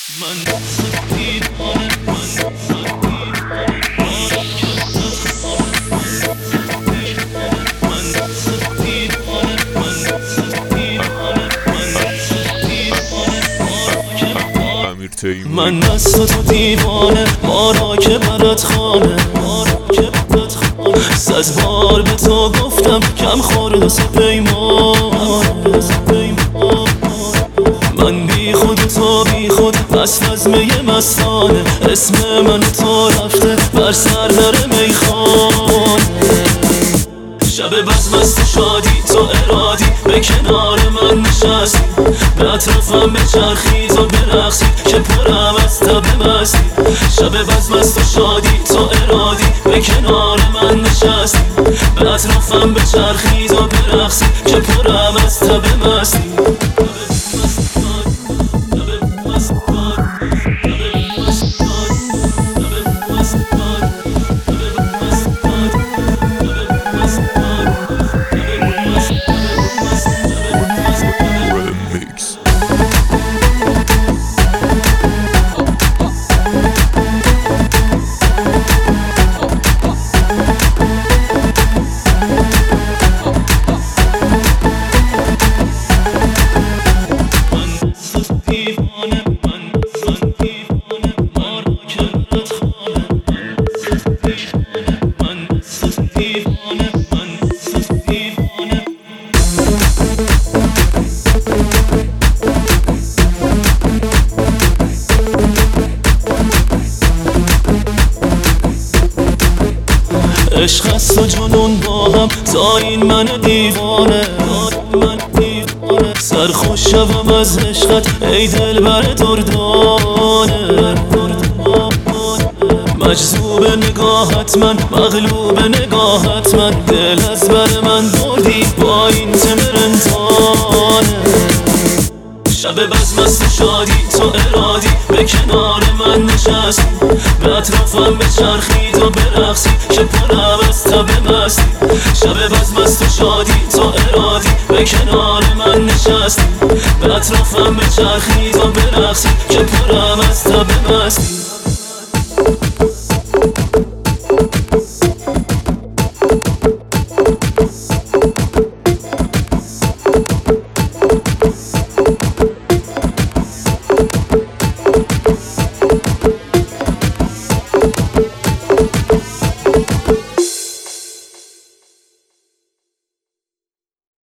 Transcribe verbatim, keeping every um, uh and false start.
من دیوانه من من از تو دیوانه ما را که برات خانه صد بار به تو گفتم کم خورد و سپیمان من بی خود و تو بی خود مست از می مستانه اسم من تو رفته بر سرور میخان شب بزم است و شادی تو ارادی به کنار من نشستی به اطرافم بچرخید و برقصی که پرم از تب مستی شب بزم است و شادی تو ارادی به کنار من نشستی به اطرافم بچرخید و برقصی که پرم از تب مستی عشق است و جنون با هم تا این من دیوانه سرخوش شوم از عشقت ای دلبر دردانه مجذوب نگاهت من مغلوب نگاهت من دل از بر من بردی با این تمرنتانه شب بزم است و شادی تو ارادی به کنار من نشستی به اطرافم بچرخید و برقصی که پرم از تب مستی شب بزم است و شادی تو ارادی به کنار من نشستی به اطرافم بچرخید و برقصی که پرم از تب مستی